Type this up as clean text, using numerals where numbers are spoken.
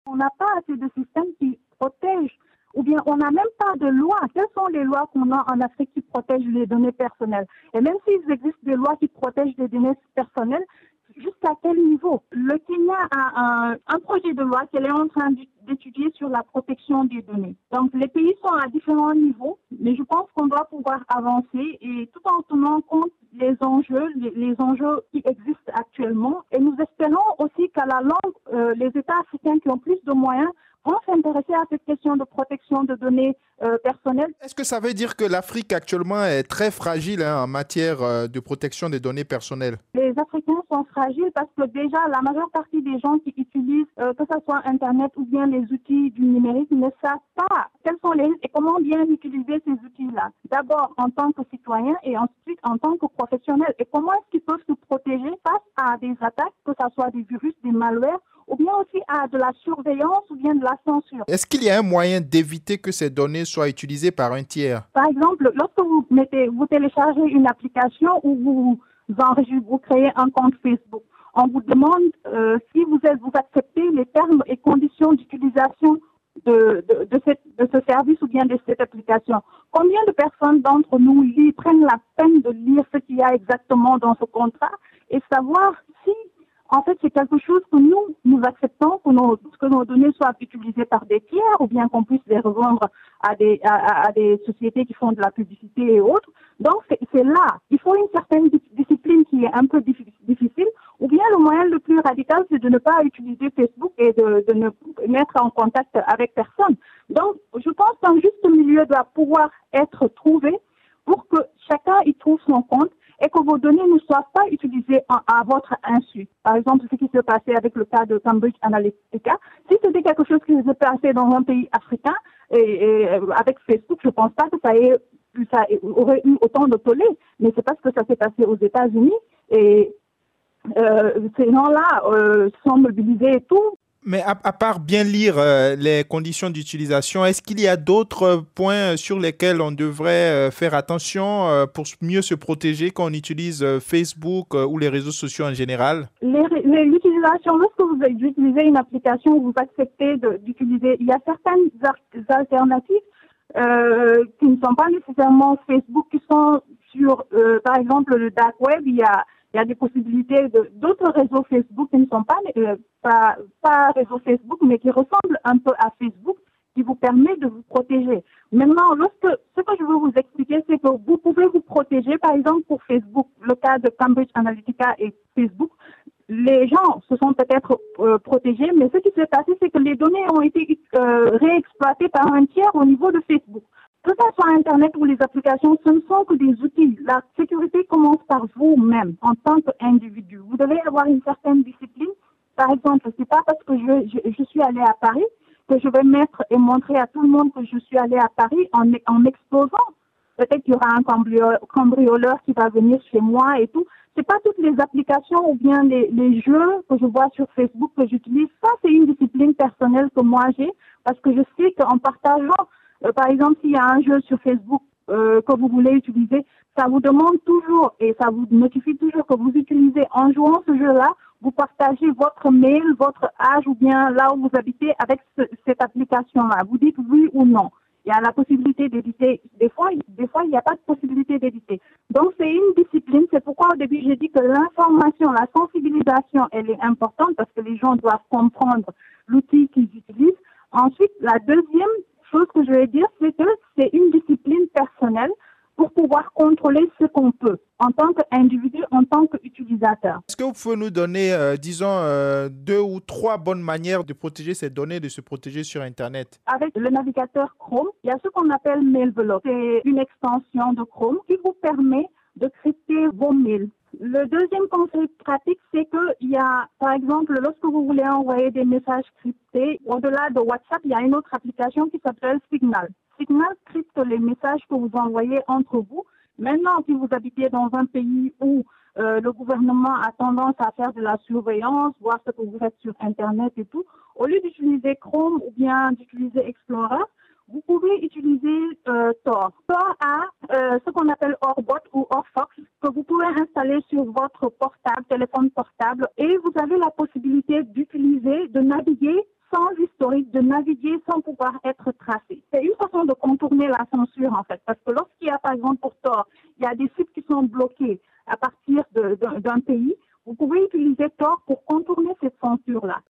On n'a pas assez de systèmes qui protègent, ou bien on n'a même pas de loi. Quelles sont les lois qu'on a en Afrique qui protègent les données personnelles? Et même s'il existe des lois qui protègent les données personnelles, jusqu'à quel niveau? Le Kenya a un projet de loi qu'elle est en train d'étudier sur la protection des données. Donc les pays sont à différents niveaux, mais je pense qu'on doit pouvoir avancer et tout en tenant compte les enjeux qui existent actuellement. Et nous espérons aussi qu'à la longue, les États africains qui ont plus de moyens vont s'intéresser à cette question de protection de données personnelles. Est-ce que ça veut dire que l'Afrique actuellement est très fragile en matière de protection des données personnelles? Les Africains sont fragiles parce que déjà la majeure partie des gens qui utilisent, que ce soit Internet ou bien les outils du numérique, ne savent pas quels sont les risques et comment bien utiliser ces outils-là. D'abord en tant que citoyen et ensuite en tant que professionnel. Et comment est-ce qu'ils peuvent se protéger face à des attaques, que ce soit des virus, des malwares, ou bien aussi à de la surveillance ou bien de la censure. Est-ce qu'il y a un moyen d'éviter que ces données soient utilisées par un tiers? Par exemple, lorsque vous téléchargez une application ou vous créez un compte Facebook, on vous demande si vous acceptez les termes et conditions d'utilisation de ce service ou bien de cette application. Combien de personnes d'entre nous prennent la peine de lire ce qu'il y a exactement dans ce contrat et savoir si en fait, c'est quelque chose que nous acceptons, que nos données soient utilisées par des tiers ou bien qu'on puisse les revendre à des sociétés qui font de la publicité et autres. Donc, c'est là. Il faut une certaine discipline qui est un peu difficile. Ou bien le moyen le plus radical, c'est de ne pas utiliser Facebook et de ne mettre en contact avec personne. Donc, je pense qu'un juste milieu doit pouvoir être trouvé pour que chacun y trouve son compte et que vos données ne soient pas utilisées à votre insu. Par exemple, ce qui s'est passé avec le cas de Cambridge Analytica, si c'était quelque chose qui s'est passé dans un pays africain, et avec Facebook, je ne pense pas que ça aurait eu autant de tollé, mais c'est parce que ça s'est passé aux États-Unis, et ces gens-là sont mobilisés et tout. Mais à part bien lire les conditions d'utilisation, est-ce qu'il y a d'autres points sur lesquels on devrait faire attention pour mieux se protéger quand on utilise Facebook ou les réseaux sociaux en général? L'utilisation, lorsque vous utilisez une application, vous acceptez d'utiliser, il y a certaines alternatives qui ne sont pas nécessairement Facebook, qui sont sur, par exemple, le dark web. Il y a des possibilités d'autres réseaux Facebook qui ne sont pas réseaux Facebook, mais qui ressemblent un peu à Facebook, qui vous permet de vous protéger. Maintenant, ce que je veux vous expliquer, c'est que vous pouvez vous protéger, par exemple, pour Facebook, le cas de Cambridge Analytica et Facebook, les gens se sont peut-être protégés, mais ce qui s'est passé, c'est que les données ont été réexploitées par un tiers au niveau de Facebook. Que ce soit Internet ou les applications, ce ne sont que des outils. La sécurité commence par vous-même, en tant qu'individu. Vous devez avoir une certaine discipline. Par exemple, c'est pas parce que je suis allée à Paris que je vais mettre et montrer à tout le monde que je suis allée à Paris en exposant. Peut-être qu'il y aura un cambrioleur qui va venir chez moi et tout. C'est pas toutes les applications ou bien les jeux que je vois sur Facebook que j'utilise. Ça, c'est une discipline personnelle que moi j'ai, parce que je sais qu'en partageant, par exemple, s'il y a un jeu sur Facebook que vous voulez utiliser, ça vous demande toujours et ça vous notifie toujours que vous utilisez en jouant ce jeu-là, vous partagez votre mail, votre âge ou bien là où vous habitez avec cette application-là. Vous dites oui ou non. Il y a la possibilité d'éditer. Des fois, il n'y a pas de possibilité d'éditer. Donc, c'est une discipline. C'est pourquoi au début, j'ai dit que l'information, la sensibilisation, elle est importante parce que les gens doivent comprendre l'outil qu'ils utilisent. Ensuite, la deuxième chose que je vais dire, c'est que c'est une discipline personnelle pour pouvoir contrôler ce qu'on peut en tant qu'individu, en tant qu'utilisateur. Est-ce que vous pouvez nous donner, disons, 2 ou 3 bonnes manières de protéger ces données, de se protéger sur Internet? Avec le navigateur Chrome, il y a ce qu'on appelle Mailvelope. C'est une extension de Chrome qui vous permet de crypter vos mails. Le deuxième conseil pratique, c'est qu'il y a, par exemple, lorsque vous voulez envoyer des messages cryptés, au-delà de WhatsApp, il y a une autre application qui s'appelle Signal. Signal crypte les messages que vous envoyez entre vous. Maintenant, si vous habitez dans un pays où le gouvernement a tendance à faire de la surveillance, voir ce que vous faites sur Internet et tout, au lieu d'utiliser Chrome ou bien d'utiliser Explorer, vous pouvez utiliser Tor. Tor a ce qu'on appelle Orbot ou Orfox que vous pouvez installer sur votre téléphone portable, et vous avez la possibilité d'utiliser, de naviguer sans historique, de naviguer sans pouvoir être tracé. C'est une façon de contourner la censure, en fait, parce que lorsqu'il y a, par exemple, pour Tor, il y a des sites qui sont bloqués à partir d'un pays, vous pouvez utiliser Tor pour contourner cette censure-là.